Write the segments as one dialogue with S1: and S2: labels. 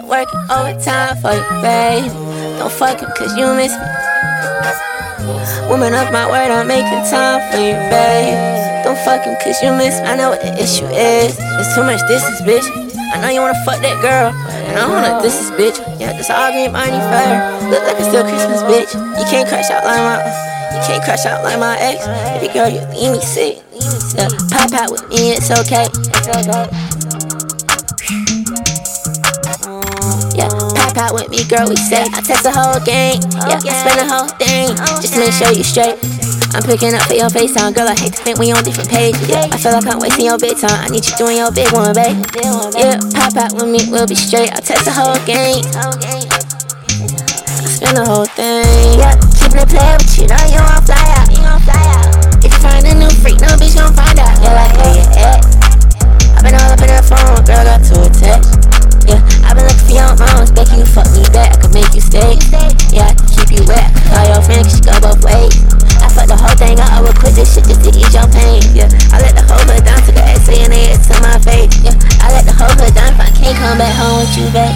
S1: working overtime for you, babe. Don't fuck him cause you miss me. Woman of my word, I'm making time for you, babe. Don't fuck him cause you miss me. I know what the issue is. It's too much distance, bitch. I know you wanna fuck that girl, and I don't wanna distance, bitch. Yeah, this all green money fair. Look like it's still Christmas, bitch. You can't crash out like my ex. Baby girl, you leave me sick. Yeah, pop out with me, it's okay. Yeah, pop out with me, girl, we safe. I test the whole game, yeah, I spend the whole thing just to make sure you straight. I'm picking up for your FaceTime, girl, I hate to think we on different pages. Yeah, I feel like I'm wasting your big time, I need you doing your big one, babe. Yeah, pop out with me, we'll be straight. I test the whole game, I spend the whole thing. Yeah, keeping it play with you, know you gon' fly out. If you find a new freak, no bitch gon' find out. Yeah, like where you at? I've been all up in that phone, girl, got to a text. Yeah, I've been looking for your moms, begging you fuck me back, I could make you stay. Yeah, I can keep you wet, call your friend cause she go both ways. I fuck the whole thing up, I would quit this shit just to ease your pain. Yeah, I let the whole hood down to the ex saying they to my face. Yeah, I let the whole hood down if I can't come back home with you, babe.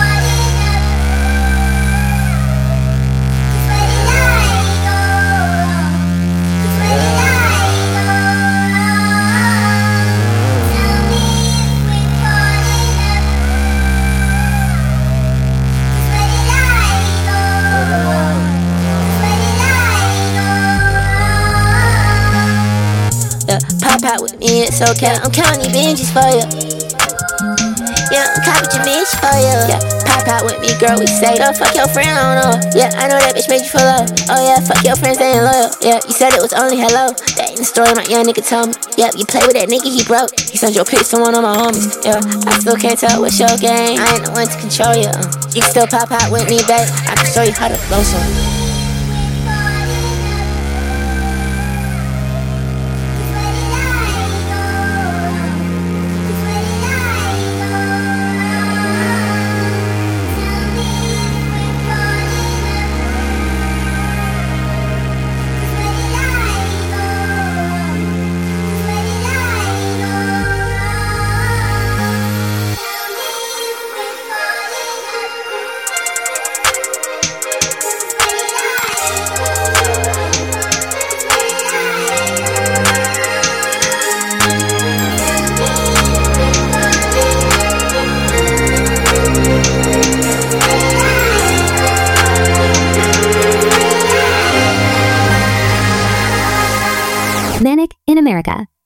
S1: Pop out with me, it's okay. I'm counting binges for you. Yeah, I'm copping your bitch for you. Yeah, pop out with me, girl, we say. Girl, fuck your friend, I don't know. Yeah, I know that bitch made you feel love. Oh yeah, fuck your friends, they ain't loyal. Yeah, you said it was only hello. That ain't the story my young nigga told me. Yeah, you play with that nigga, he broke. He sent your pics to one of my homies. Yeah, I still can't tell what's your game. I ain't the one to control you. You can still pop out with me, babe. I can show you how to blow some.
S2: Manic in America.